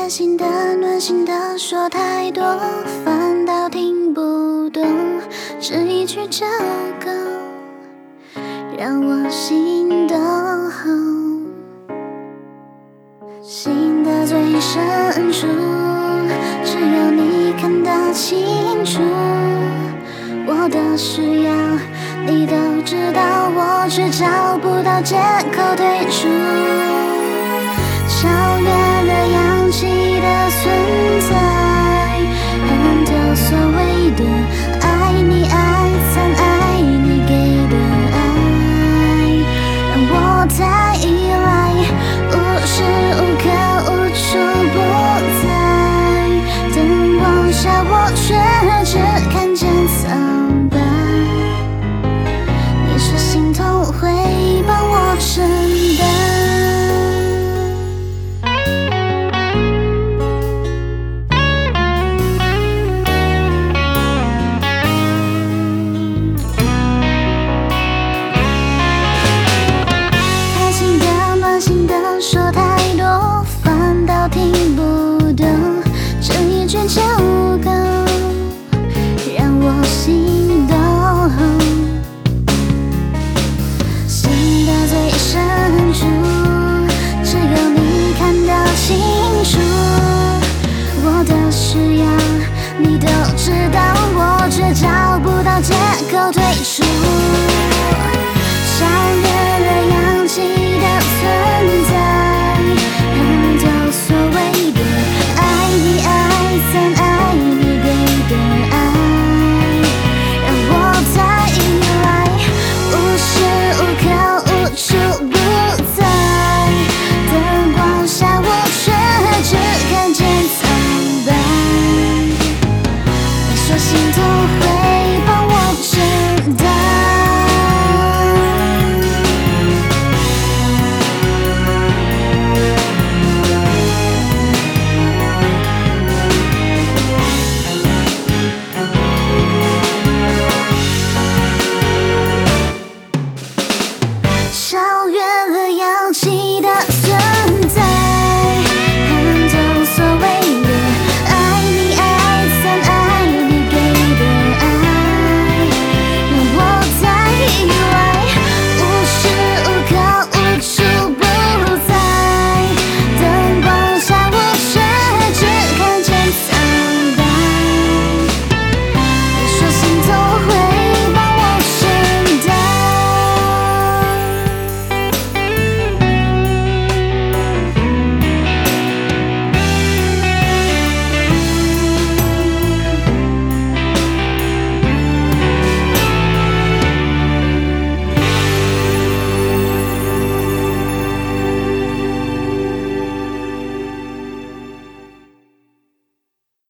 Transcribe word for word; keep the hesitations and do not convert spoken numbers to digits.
开心的、暖心的说太多，反倒听不懂，这一句就够让我心动。心的最深处，只有你看得清楚。我的需要你都知道，我却找不到借口退出。超越了洋气的存在，很多所谓的爱你爱惨爱你给的爱，让我太依赖，无时无刻无处不在。灯光下我却只看见苍白，你说心痛会帮我承担。说太多，反倒听不懂，这一句就够让我心动。心的最深处，只有你看得清楚。我的需要你都知道，我却找不到借口退出。